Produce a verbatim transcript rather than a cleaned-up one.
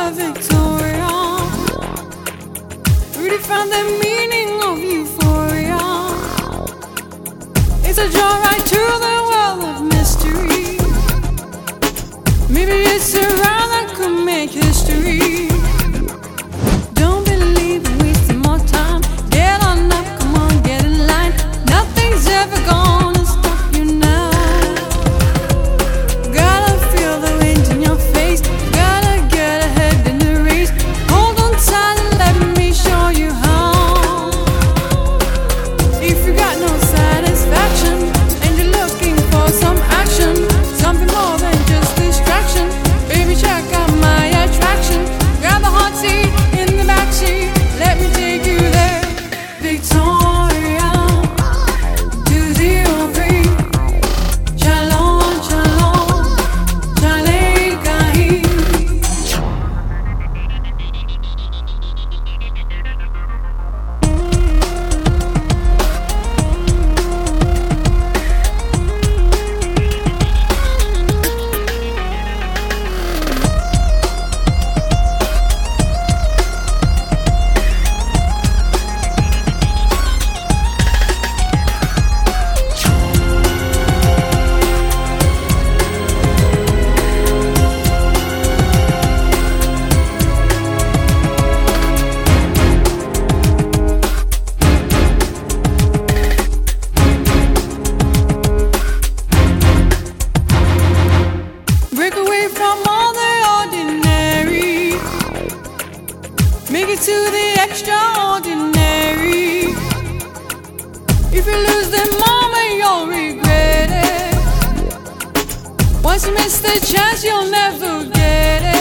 were Victoria. Really found the meaning of euphoria. It's a joyride to the world of mystery. Maybe it's a ride that could make history. Don't believe in wasting more time. Get on up, come on, get in line. Nothing's ever gonna stop you now. Gotta feel the wind in your face. Gotta get ahead in the race. Hold on tight and let me show you how. If you got no satisfaction and you're looking for some action, something more than just distraction, baby, check out my attraction. Grab the hot seat in the backseat. Let me take you there, Victoria. Two zero three. Shalom, shalom, Jalekahi. Break away from all the ordinary. Make it to the extraordinary. If you lose the moment, you'll regret it. Once you miss the chance, you'll never get it.